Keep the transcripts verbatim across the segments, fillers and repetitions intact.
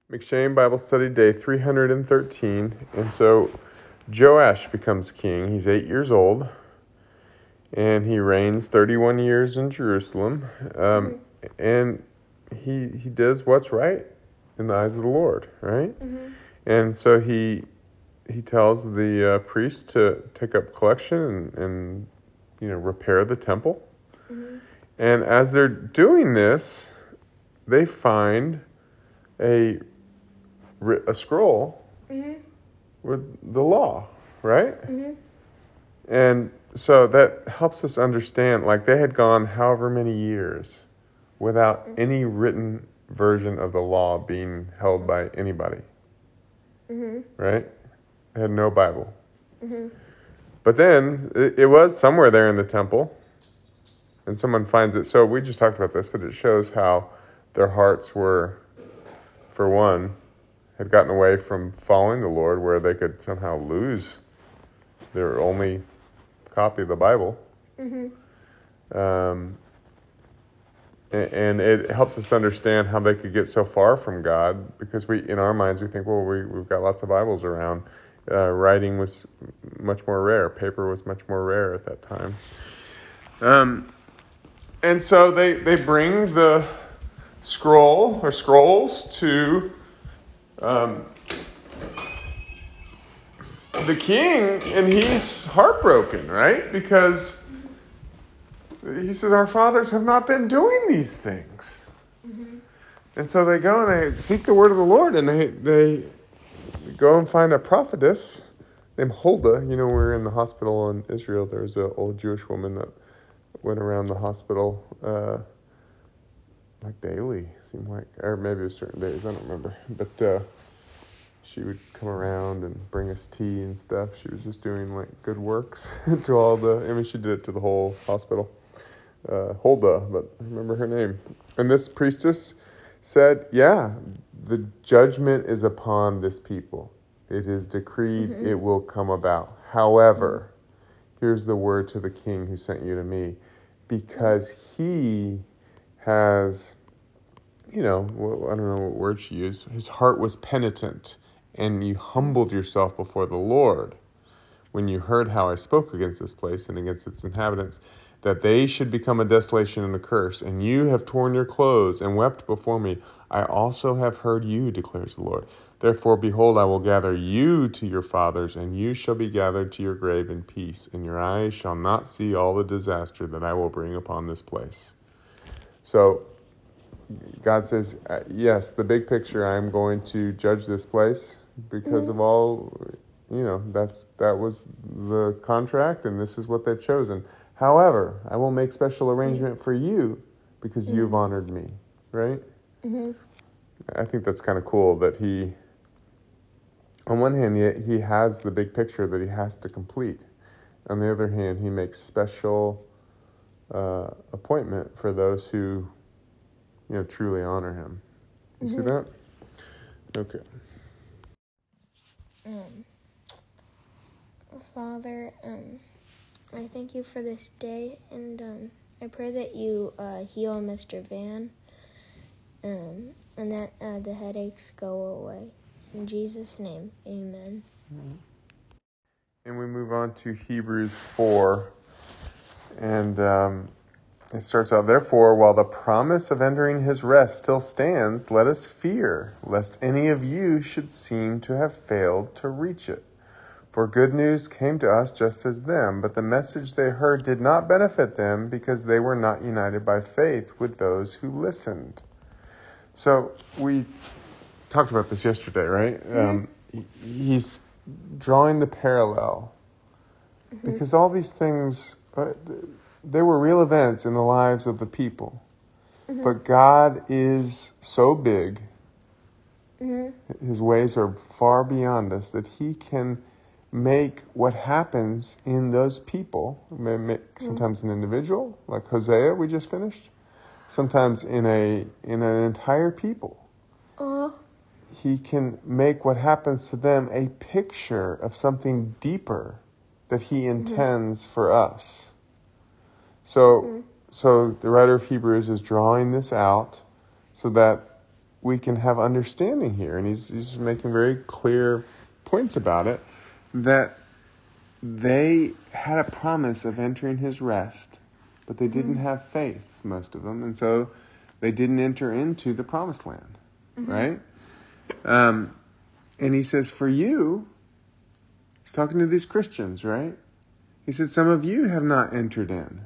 McShane Bible Study Day three hundred thirteen. And so Joash becomes king. He's eight years old. And he reigns thirty-one years in Jerusalem. Um, mm-hmm. And he he does what's right in the eyes of the Lord, right? Mm-hmm. And so he he tells the uh, priest to take up collection and, and you know repair the temple. Mm-hmm. And as they're doing this, they find a a scroll mm-hmm. with the law, right? Mm-hmm. And so that helps us understand, like they had gone however many years without mm-hmm. any written version of the law being held by anybody, mm-hmm. right? They had no Bible. Mm-hmm. But then it, it was somewhere there in the temple, and someone finds it. So we just talked about this, but it shows how their hearts were, for one, had gotten away from following the Lord, where they could somehow lose their only copy of the Bible. Mm-hmm. Um, and, and it helps us understand how they could get so far from God, because we, in our minds, we think, well, we, we've got lots of Bibles around. Uh, writing was much more rare. Paper was much more rare at that time. Um, and so they, they bring the scroll or scrolls to Um, the king, and he's heartbroken, right? Because he says, our fathers have not been doing these things. Mm-hmm. And so they go and they seek the word of the Lord, and they they go and find a prophetess named Huldah. You know, we were in the hospital in Israel. There was an old Jewish woman that went around the hospital uh, like daily, seemed like, or maybe it was certain days, I don't remember. But uh, she would come around and bring us tea and stuff. She was just doing like good works to all the, I mean, she did it to the whole hospital. Uh, Huldah, but I remember her name. And this priestess said, yeah, the judgment is upon this people. It is decreed, mm-hmm. it will come about. However, mm-hmm. here's the word to the king who sent you to me. Because he has, you know, I don't know what word she used. His heart was penitent, and you humbled yourself before the Lord when you heard how I spoke against this place and against its inhabitants, that they should become a desolation and a curse. And you have torn your clothes and wept before me. I also have heard you, declares the Lord. Therefore, behold, I will gather you to your fathers, and you shall be gathered to your grave in peace, and your eyes shall not see all the disaster that I will bring upon this place. So God says, yes, the big picture, I'm going to judge this place because mm-hmm. of all, you know, that's that was the contract, and this is what they've chosen. However, I will make special arrangement for you because mm-hmm. you've honored me, right? Mm-hmm. I think that's kind of cool that he, on one hand, he, he has the big picture that he has to complete. On the other hand, he makes special uh, appointment for those who, you know, truly honor him. You mm-hmm. see that? Okay. Um, Father, um, I thank you for this day, and um, I pray that you uh, heal Mister Van, um, and that uh, the headaches go away. In Jesus' name, amen. Mm-hmm. And we move on to Hebrews four, and um, it starts out, therefore, while the promise of entering his rest still stands, let us fear, lest any of you should seem to have failed to reach it. For good news came to us just as them, but the message they heard did not benefit them because they were not united by faith with those who listened. So we talked about this yesterday, right? Mm-hmm. Um, he's drawing the parallel mm-hmm. because all these things, uh, they were real events in the lives of the people. Mm-hmm. But God is so big, mm-hmm. his ways are far beyond us, that he can make what happens in those people, make sometimes an individual, like Hosea we just finished, sometimes in a in an entire people. Uh. He can make what happens to them a picture of something deeper that he intends mm-hmm. for us. So, mm-hmm. so the writer of Hebrews is drawing this out so that we can have understanding here. And he's, he's making very clear points about it, that they had a promise of entering his rest, but they didn't mm-hmm. have faith, most of them. And so they didn't enter into the promised land, mm-hmm. right? Um, and he says, for you, he's talking to these Christians, right? He said, some of you have not entered in,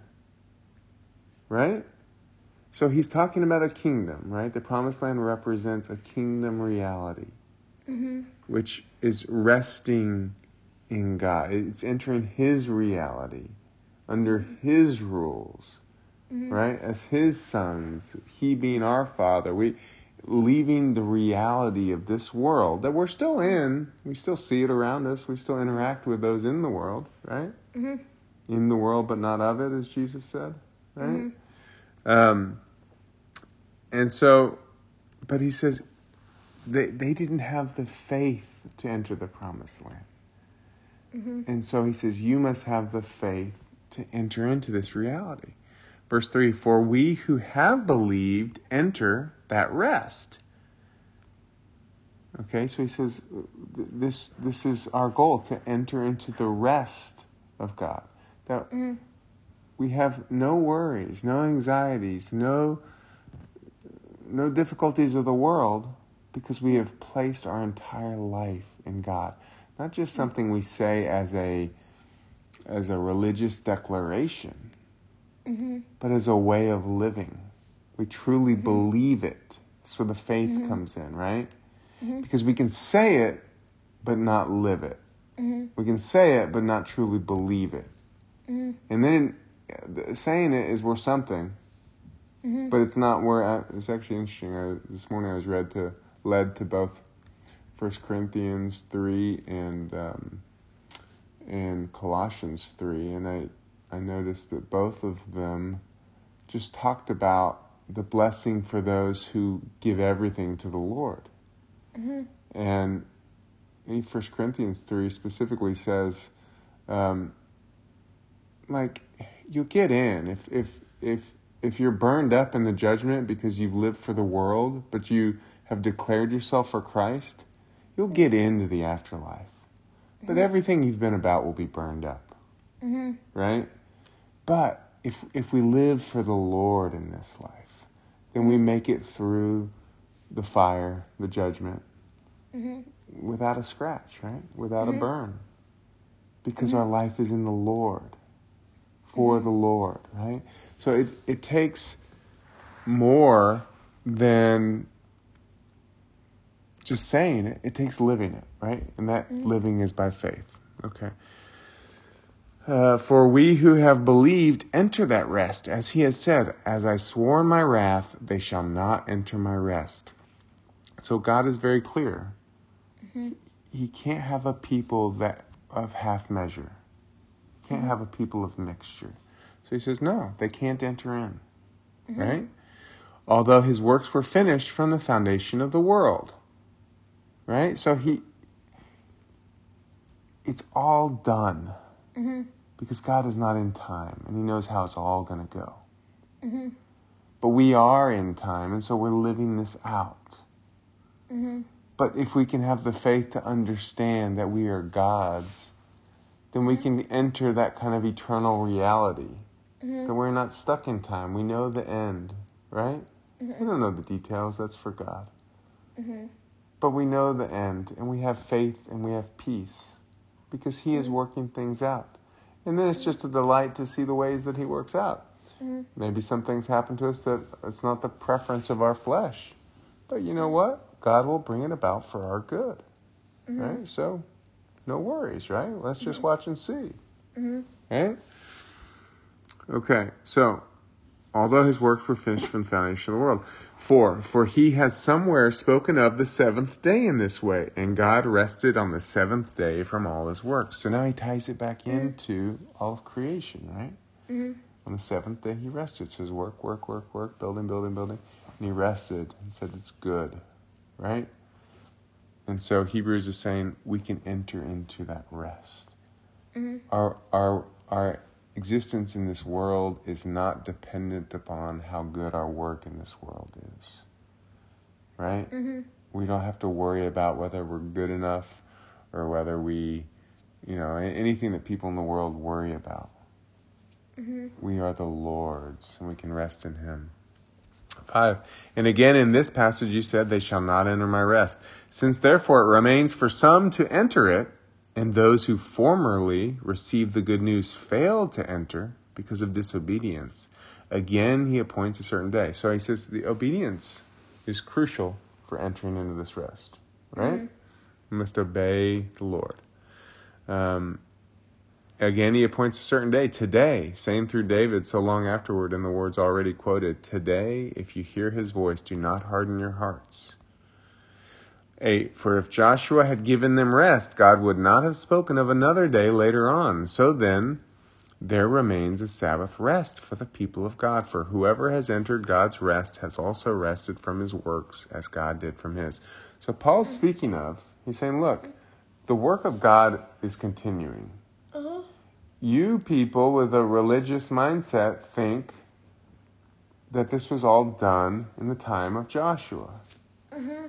right? So he's talking about a kingdom, right? The promised land represents a kingdom reality, mm-hmm. which is resting in God. It's entering his reality, under his rules, mm-hmm. right? As his sons, he being our father, we leaving the reality of this world that we're still in. We still see it around us. We still interact with those in the world, right? Mm-hmm. In the world, but not of it, as Jesus said, right? Mm-hmm. Um, and so, but he says they they didn't have the faith to enter the promised land. Mm-hmm. And so he says, you must have the faith to enter into this reality. Verse three, for we who have believed enter that rest. Okay, so he says, this this is our goal, to enter into the rest of God. That mm-hmm. we have no worries, no anxieties, no, no difficulties of the world, because we have placed our entire life in God. Not just something we say as a as a religious declaration, mm-hmm. but as a way of living. We truly mm-hmm. believe it. That's where the faith mm-hmm. comes in, right? Mm-hmm. Because we can say it, but not live it. Mm-hmm. We can say it, but not truly believe it. Mm-hmm. And then saying it is worth something, mm-hmm. but it's not where. It's actually interesting. I, this morning I was read to led to both First Corinthians three and um, and Colossians three, and I I noticed that both of them just talked about the blessing for those who give everything to the Lord. Mm-hmm. And in First Corinthians three specifically says, um, like, you'll get in if if if if you're burned up in the judgment because you've lived for the world, but you have declared yourself for Christ, you'll get into the afterlife. But mm-hmm. everything you've been about will be burned up. Mm-hmm. Right? But if if we live for the Lord in this life, then mm-hmm. we make it through the fire, the judgment, mm-hmm. without a scratch, right? Without mm-hmm. a burn. Because mm-hmm. our life is in the Lord, for mm-hmm. the Lord, right? So it, it takes more than just saying it. It takes living it, right? And that mm-hmm. living is by faith. Okay. Uh, for we who have believed enter that rest, as he has said, as I swore in my wrath, they shall not enter my rest. So God is very clear. Mm-hmm. He can't have a people that of half measure. He can't mm-hmm. have a people of mixture. So he says, no, they can't enter in. Mm-hmm. Right? Although his works were finished from the foundation of the world. Right? So he, it's all done. Mm-hmm. Because God is not in time, and he knows how it's all going to go. Mm-hmm. But we are in time, and so we're living this out. Mm-hmm. But if we can have the faith to understand that we are God's, then we can enter that kind of eternal reality. Mm-hmm. That we're not stuck in time. We know the end, right? Mm-hmm. We don't know the details. That's for God. Mm-hmm. But we know the end, and we have faith, and we have peace. Because he is working things out. And then it's just a delight to see the ways that he works out. Mm-hmm. Maybe some things happen to us that it's not the preference of our flesh. But you know what? God will bring it about for our good. Mm-hmm. Right? So, no worries, right? Let's just mm-hmm. watch and see. Mm-hmm. Right? Okay, so, although his works were finished from the foundation of the world. Four, for he has somewhere spoken of the seventh day in this way, and God rested on the seventh day from all his works. So now he ties it back mm-hmm. into all of creation, right? Mm-hmm. On the seventh day he rested. So his work, work, work, work, building, building, building. And he rested and said it's good, right? And so Hebrews is saying we can enter into that rest. Mm-hmm. Our, our, our existence in this world is not dependent upon how good our work in this world is. right? Mm-hmm. We don't have to worry about whether we're good enough or whether we, you know, anything that people in the world worry about. Mm-hmm. We are the Lord's, and we can rest in him. Five, and again in this passage you said, they shall not enter my rest. Since therefore it remains for some to enter it, and those who formerly received the good news failed to enter because of disobedience, again he appoints a certain day. So he says the obedience is crucial for entering into this rest, right? Mm-hmm. We must obey the Lord. Um, again, he appoints a certain day, today, saying through David so long afterward in the words already quoted, today, if you hear his voice, do not harden your hearts. Eight, for if Joshua had given them rest, God would not have spoken of another day later on. So then, there remains a Sabbath rest for the people of God. For whoever has entered God's rest has also rested from his works as God did from his. So Paul's speaking of, he's saying, look, the work of God is continuing. Uh-huh. You people with a religious mindset think that this was all done in the time of Joshua. Mm-hmm.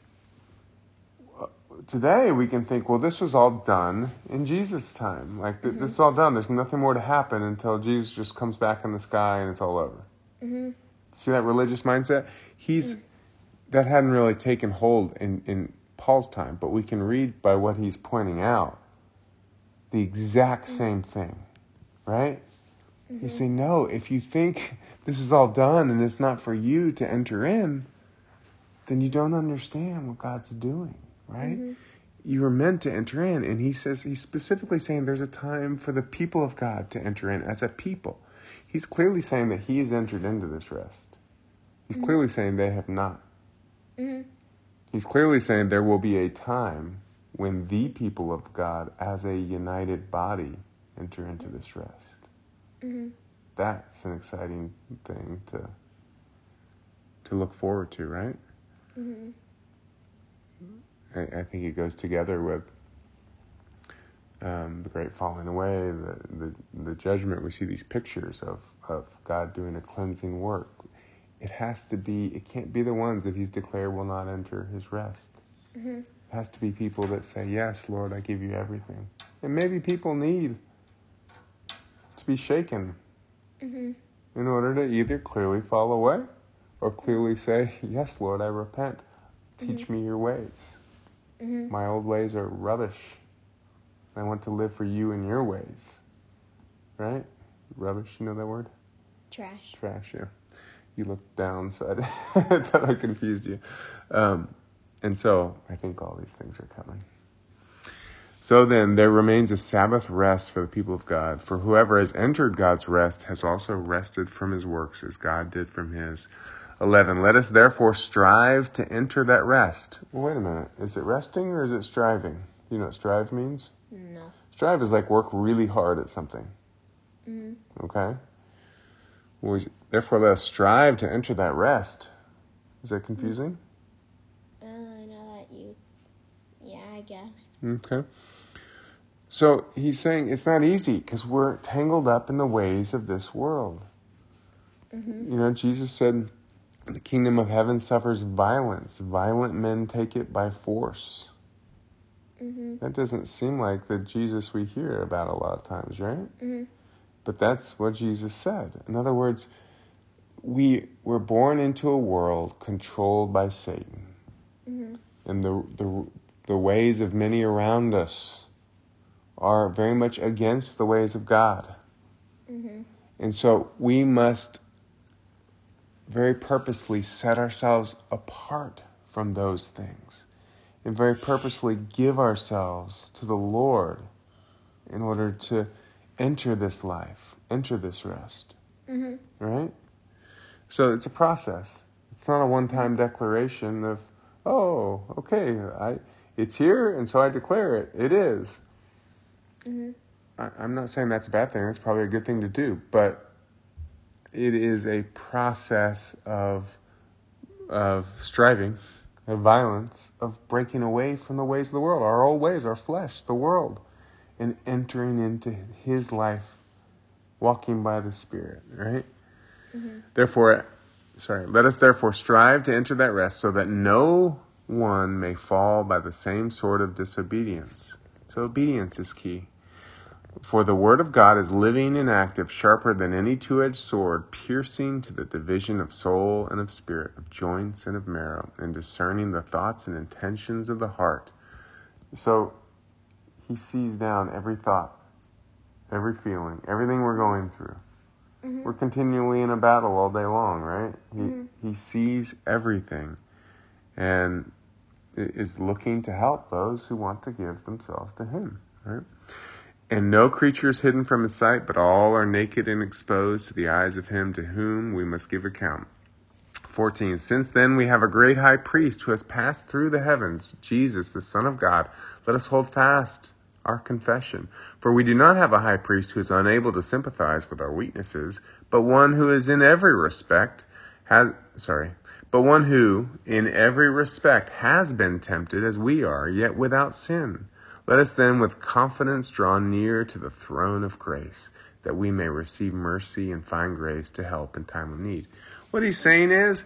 Today we can think, well, this was all done in Jesus' time. Like, th- Mm-hmm. this is all done. There's nothing more to happen until Jesus just comes back in the sky and it's all over. Mm-hmm. See that religious mindset? He's, mm. that hadn't really taken hold in, in Paul's time, but we can read by what he's pointing out the exact same thing, right? Mm-hmm. He's saying, no, if you think this is all done and it's not for you to enter in, then you don't understand what God's doing. Right? Mm-hmm. You were meant to enter in. And he says, he's specifically saying there's a time for the people of God to enter in as a people. He's clearly saying that he has entered into this rest. He's mm-hmm. clearly saying they have not. Mm-hmm. He's clearly saying there will be a time when the people of God as a united body enter into this rest. Mm-hmm. That's an exciting thing to, to look forward to, right? Mm-hmm. I think it goes together with um, the great falling away, the, the the judgment. We see these pictures of, of God doing a cleansing work. It has to be, it can't be the ones that he's declared will not enter his rest. Mm-hmm. It has to be people that say, yes, Lord, I give you everything. And maybe people need to be shaken mm-hmm. in order to either clearly fall away or clearly say, yes, Lord, I repent. Teach mm-hmm. me your ways. Mm-hmm. My old ways are rubbish. I want to live for you in your ways. Right? Rubbish, you know that word? Trash. Trash, yeah. You looked down, so I thought I confused you. Um, and so I think all these things are coming. So then there remains a Sabbath rest for the people of God. For whoever has entered God's rest has also rested from his works as God did from his. eleven. Let us therefore strive to enter that rest. Well, wait a minute. Is it resting or is it striving? Do you know what strive means? No. Strive is like work really hard at something. Mm-hmm. Okay? Well, therefore, let us strive to enter that rest. Is that confusing? Uh, I know that you... Yeah, I guess. Okay. So he's saying it's not easy because we're tangled up in the ways of this world. Mm-hmm. You know, Jesus said, the kingdom of heaven suffers violence. Violent men take it by force. Mm-hmm. That doesn't seem like the Jesus we hear about a lot of times, right? Mm-hmm. But that's what Jesus said. In other words, we were born into a world controlled by Satan. Mm-hmm. And the, the the ways of many around us are very much against the ways of God. Mm-hmm. And so we must very purposely set ourselves apart from those things and very purposely give ourselves to the Lord in order to enter this life, enter this rest. Mm-hmm. Right? So it's a process. It's not a one-time declaration of, oh, okay, I it's here, and so I declare it. It is. Mm-hmm. I, I'm not saying that's a bad thing. That's probably a good thing to do. But it is a process of of striving, of violence, of breaking away from the ways of the world, our old ways, our flesh, the world, and entering into his life, walking by the Spirit, right? Mm-hmm. Therefore, sorry, let us therefore strive to enter that rest so that no one may fall by the same sort of disobedience. So obedience is key. For the word of God is living and active, sharper than any two-edged sword, piercing to the division of soul and of spirit, of joints and of marrow, and discerning the thoughts and intentions of the heart. So he sees down every thought, every feeling, everything we're going through. Mm-hmm. We're continually in a battle all day long, right? He mm-hmm. he sees everything and is looking to help those who want to give themselves to him, right? And no creature is hidden from his sight, but all are naked and exposed to the eyes of him to whom we must give account. fourteen. Since then we have a great high priest who has passed through the heavens, Jesus, the Son of God. Let us hold fast our confession. For we do not have a high priest who is unable to sympathize with our weaknesses, but one who is in every respect has, sorry, but one who in every respect has been tempted as we are, yet without sin. Let us then with confidence draw near to the throne of grace, that we may receive mercy and find grace to help in time of need. What he's saying is,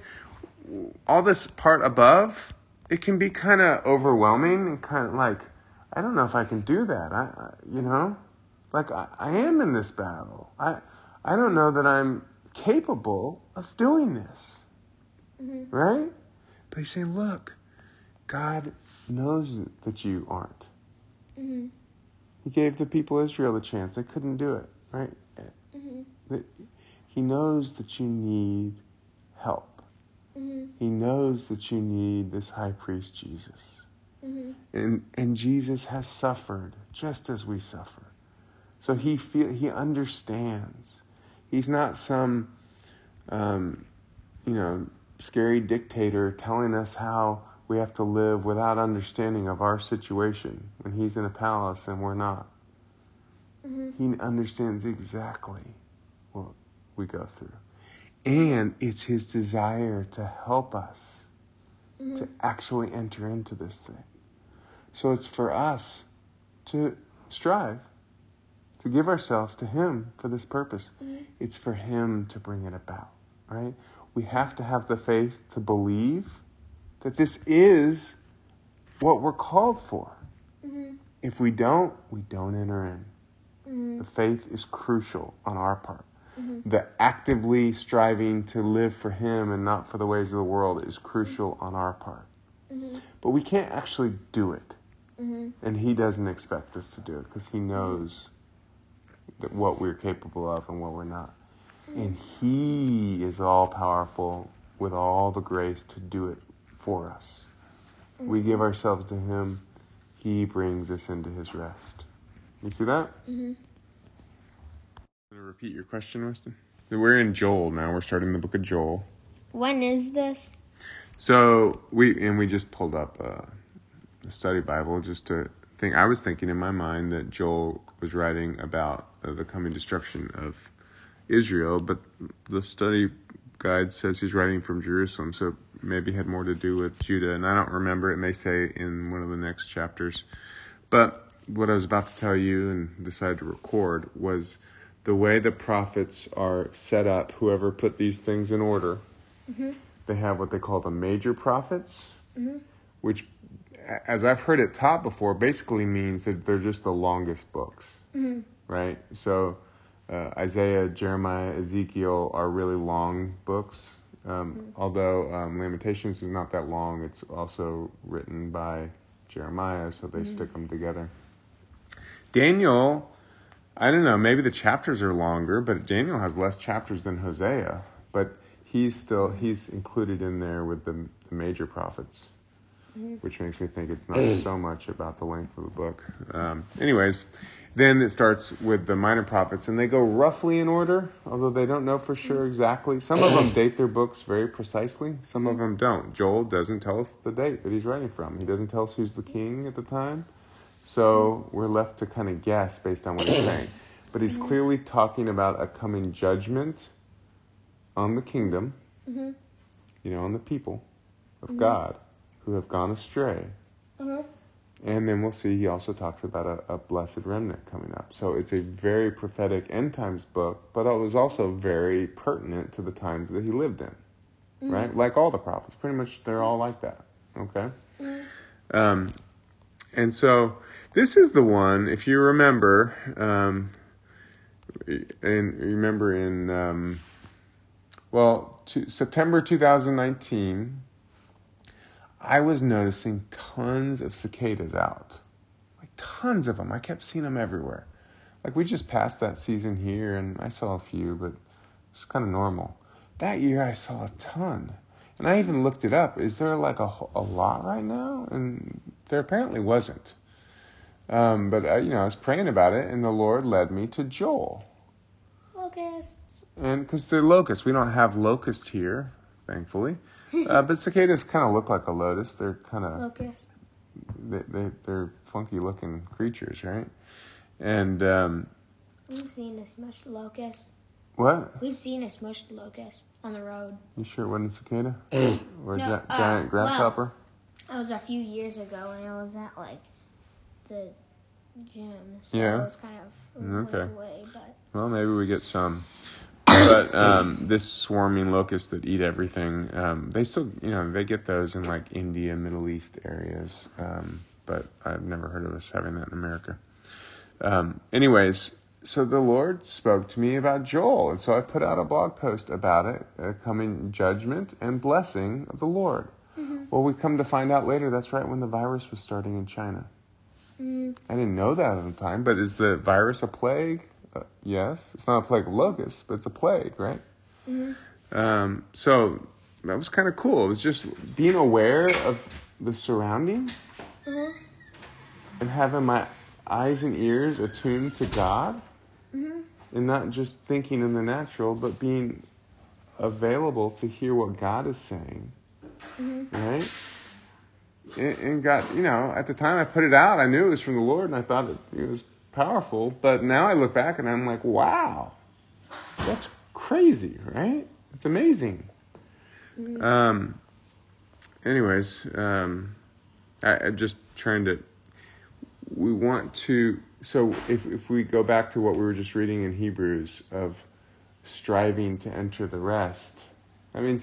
all this part above, it can be kind of overwhelming and kind of like, I don't know if I can do that. I, I you know, like I, I am in this battle. I, I don't know that I'm capable of doing this, mm-hmm. right? But he's saying, look, God knows that you aren't. Mm-hmm. He gave the people of Israel the chance. They couldn't do it, right? Mm-hmm. He knows that you need help. Mm-hmm. He knows that you need this high priest, Jesus. Mm-hmm. And and Jesus has suffered just as we suffer. So he feel he understands. He's not some, um, you know, scary dictator telling us how we have to live without understanding of our situation when he's in a palace and we're not. Mm-hmm. He understands exactly what we go through. And it's his desire to help us mm-hmm. to actually enter into this thing. So it's for us to strive, to give ourselves to him for this purpose. Mm-hmm. It's for him to bring it about, right? We have to have the faith to believe that this is what we're called for. Mm-hmm. If we don't, we don't enter in. Mm-hmm. The faith is crucial on our part. Mm-hmm. The actively striving to live for him and not for the ways of the world is crucial on our part. Mm-hmm. But we can't actually do it. Mm-hmm. And he doesn't expect us to do it because he knows that what we're capable of and what we're not. Mm-hmm. And he is all powerful with all the grace to do it for us. Mm-hmm. We give ourselves to him. He brings us into his rest. You see that? Mm-hmm. I'm going to repeat your question, Weston. We're in Joel now. We're starting the book of Joel. When is this? So we and we just pulled up a, a study Bible just to think. I was thinking in my mind that Joel was writing about uh, the coming destruction of Israel, but the study guide says he's writing from Jerusalem, so maybe had more to do with Judah, and I don't remember. It may say in one of the next chapters. But what I was about to tell you and decided to record was the way the prophets are set up. Whoever put these things in order, mm-hmm. they have what they call the major prophets, mm-hmm. which, as I've heard it taught before, basically means that they're just the longest books, mm-hmm. right? So uh, Isaiah, Jeremiah, Ezekiel are really long books. Um, mm-hmm. Although um, Lamentations is not that long, it's also written by Jeremiah, so they mm-hmm. stick them together. Daniel, I don't know, maybe the chapters are longer, but Daniel has less chapters than Hosea, but he's still, he's included in there with the, the major prophets, mm-hmm. which makes me think it's not so much about the length of the book. Um, anyways, then it starts with the minor prophets, and they go roughly in order, although they don't know for sure exactly. Some of them date their books very precisely. Some of them don't. Joel doesn't tell us the date that he's writing from. He doesn't tell us who's the king at the time. So we're left to kind of guess based on what he's saying. But he's mm-hmm. clearly talking about a coming judgment on the kingdom, mm-hmm. you know, on the people of mm-hmm. God who have gone astray. Mm-hmm. And then we'll see he also talks about a, a blessed remnant coming up. So it's a very prophetic end times book, but it was also very pertinent to the times that he lived in. Mm-hmm. right? Like all the prophets. Pretty much they're all like that, okay? Mm-hmm. Um, and so this is the one, if you remember, um, and remember in, um, well, to, September two thousand nineteen, I was noticing tons of cicadas out. Like tons of them. I kept seeing them everywhere. Like we just passed that season here and I saw a few, but it's kind of normal. That year I saw a ton. And I even looked it up. Is there like a, a lot right now? And there apparently wasn't. Um, but, uh, you know, I was praying about it and the Lord led me to Joel. Locusts. And because they're locusts. We don't have locusts here, thankfully. Uh, but cicadas kind of look like a lotus. They're kind of... Locust. They, they, they're funky-looking creatures, right? And... Um, We've seen a smushed locust. what? We've seen a smushed locust on the road. You sure it wasn't a cicada? Or a No, gi- uh, giant grasshopper? Well, it was a few years ago, and it was at, like, the gym. So Yeah. it was kind of a ways Okay. away, but... Well, maybe we get some. But um, this swarming locust that eat everything, um, they still, you know, they get those in like India, Middle East areas. Um, but I've never heard of us having that in America. Um, anyways, so the Lord spoke to me about Joel. And so I put out a blog post about it, uh, coming judgment and blessing of the Lord. Mm-hmm. Well, we come to find out later, that's right when the virus was starting in China. Mm-hmm. I didn't know that at the time, but is the virus a plague? Uh, yes, it's not a plague of locusts, but it's a plague, right? Mm-hmm. Um, so that was kind of cool. It was just being aware of the surroundings Mm-hmm. and having my eyes and ears attuned to God, Mm-hmm. and not just thinking in the natural, but being available to hear what God is saying, Mm-hmm. right? And, and God, you know, at the time I put it out, I knew it was from the Lord, and I thought it, it was powerful, but now I look back and I'm like, wow, that's crazy, right? It's amazing. Mm-hmm. Um. Anyways, um, I, I'm just trying to. We want to. So if if we go back to what we were just reading in Hebrews of striving to enter the rest, I mean,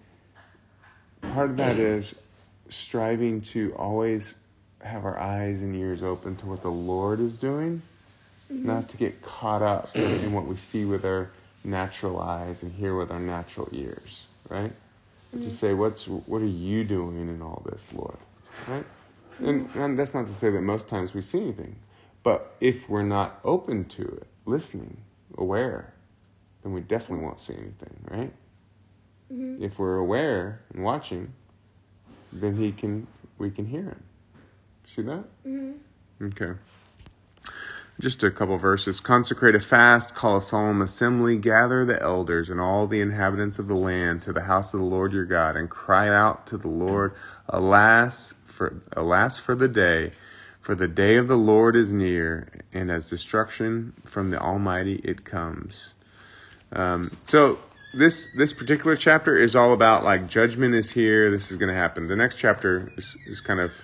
mm-hmm. part of that is striving to always have our eyes and ears open to what the Lord is doing, mm-hmm. not to get caught up in what we see with our natural eyes and hear with our natural ears, right? Mm-hmm. But to say, what's what are you doing in all this, Lord, right? Mm-hmm. And, and that's not to say that most times we see anything, but if we're not open to it, listening, aware, then we definitely won't see anything, right? Mm-hmm. If we're aware and watching, then he can we can hear him. See that? Mm-hmm. Okay. Just a couple verses. Consecrate a fast, call a solemn assembly, gather the elders and all the inhabitants of the land to the house of the Lord your God, and cry out to the Lord, alas for alas for the day, for the day of the Lord is near, and as destruction from the Almighty it comes. Um, so this this particular chapter is all about like judgment is here. This is going to happen. The next chapter is, is kind of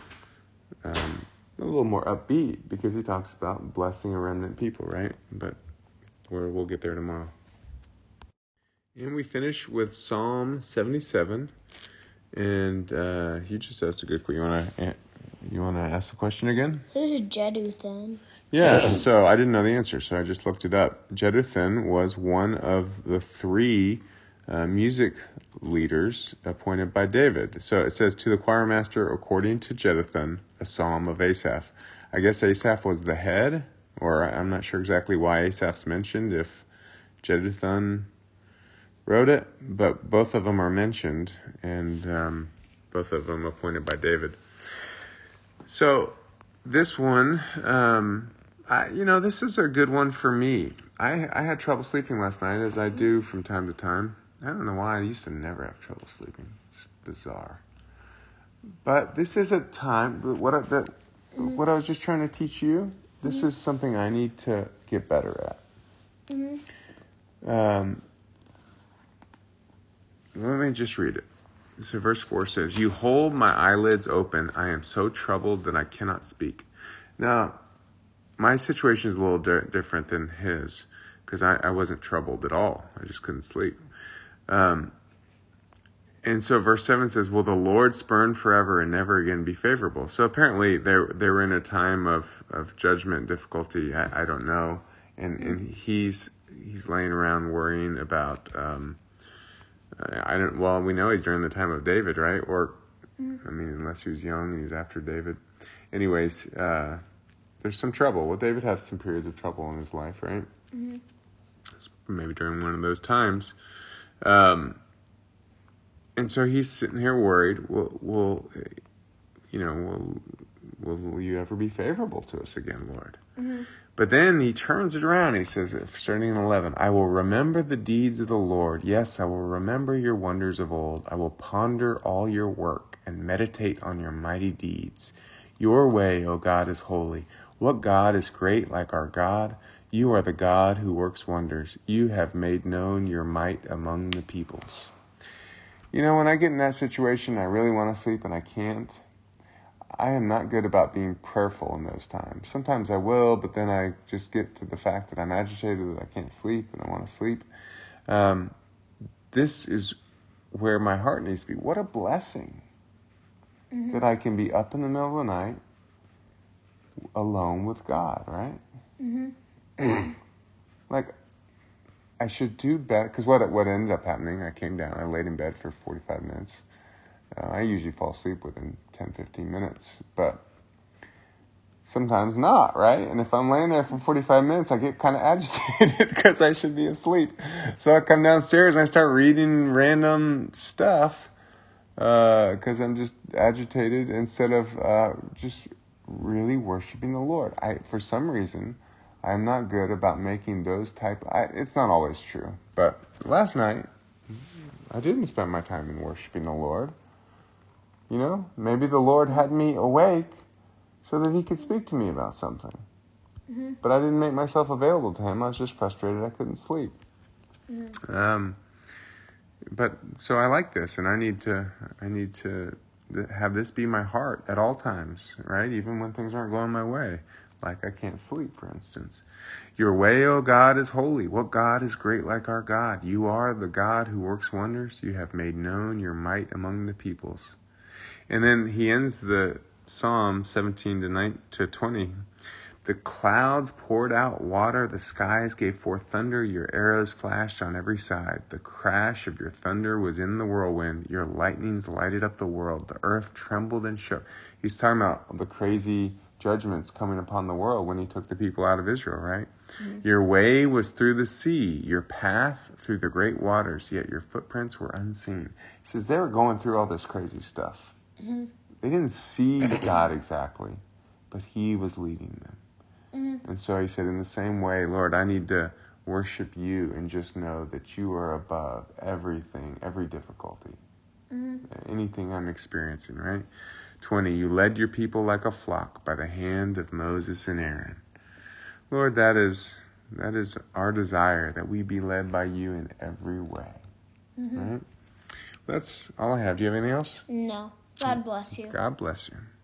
um, a little more upbeat because he talks about blessing a remnant people, right? But we're, we'll get there tomorrow. And we finish with Psalm seventy-seven, and uh, he just asked a good question. You want to you want to ask the question again? Who's Jeduthun? Yeah, so I didn't know the answer, so I just looked it up. Jeduthun was one of the three uh, music leaders appointed by David. So it says, to the choir master, according to Jeduthun, a psalm of Asaph. I guess Asaph was the head, or I'm not sure exactly why Asaph's mentioned, if Jeduthun wrote it, but both of them are mentioned, and um, both of them appointed by David. So this one... Um, I, you know, this is a good one for me. I I had trouble sleeping last night, as I do from time to time. I don't know why. I used to never have trouble sleeping. It's bizarre. But this is a time, what I, that, what I was just trying to teach you, this mm-hmm. is something I need to get better at. Mm-hmm. Um, let me just read it. So verse four says, you hold my eyelids open. I am so troubled that I cannot speak. Now, my situation is a little di- different than his, because I, I wasn't troubled at all. I just couldn't sleep. Um, And so verse seven says, will the Lord spurn forever and never again be favorable? So apparently they they were in a time of, of judgment, difficulty, I, I don't know. And mm-hmm. and he's he's laying around worrying about, um, I don't, well, we know he's during the time of David, right? Or, mm-hmm. I mean, unless he was young and he was after David. Anyways, uh, there's some trouble. Well, David had some periods of trouble in his life, right? Mm-hmm. Maybe during one of those times. Um And so he's sitting here worried, will, will you know, will, will you ever be favorable to us again, Lord? Mm-hmm. But then he turns it around. He says, starting in eleven, I will remember the deeds of the Lord. Yes, I will remember your wonders of old. I will ponder all your work and meditate on your mighty deeds. Your way, O God, is holy. What God is great like our God? You are the God who works wonders. You have made known your might among the peoples. You know, when I get in that situation, I really want to sleep and I can't. I am not good about being prayerful in those times. Sometimes I will, but then I just get to the fact that I'm agitated, that I can't sleep and I want to sleep. Um, this is where my heart needs to be. What a blessing mm-hmm. that I can be up in the middle of the night alone with God, right? Mm-hmm. Like, I should do better, because what what ended up happening, I came down, I laid in bed for forty-five minutes. Uh, I usually fall asleep within ten, fifteen minutes, but sometimes not, right? And if I'm laying there for forty-five minutes, I get kind of agitated because I should be asleep. So I come downstairs and I start reading random stuff because uh, I'm just agitated instead of uh, just really worshiping the Lord. I, for some reason, I'm not good about making those type. I, it's not always true, but last night I didn't spend my time in worshiping the Lord. You know, maybe the Lord had me awake so that he could speak to me about something. Mm-hmm. But I didn't make myself available to him. I was just frustrated I couldn't sleep. Mm-hmm. Um, but so I like this, and I need to. I need to have this be my heart at all times, right? Even when things aren't going my way. Like I can't sleep, for instance. Your way, O God, is holy. What God is great like our God? You are the God who works wonders. You have made known your might among the peoples. And then he ends the Psalm seventeen to twenty. The clouds poured out water. The skies gave forth thunder. Your arrows flashed on every side. The crash of your thunder was in the whirlwind. Your lightnings lighted up the world. The earth trembled and shook. He's talking about the crazy judgments coming upon the world when he took the people out of Israel, right? Mm-hmm. Your way was through the sea, your path through the great waters, yet your footprints were unseen. He says they were going through all this crazy stuff. Mm-hmm. They didn't see God exactly, but he was leading them. Mm-hmm. And so he said, in the same way, Lord, I need to worship you and just know that you are above everything, every difficulty, mm-hmm. anything I'm experiencing, right? twenty, you led your people like a flock by the hand of Moses and Aaron. Lord, that is that is our desire, that we be led by you in every way. Mm-hmm. Right? That's all I have. Do you have anything else? No. God bless you. God bless you.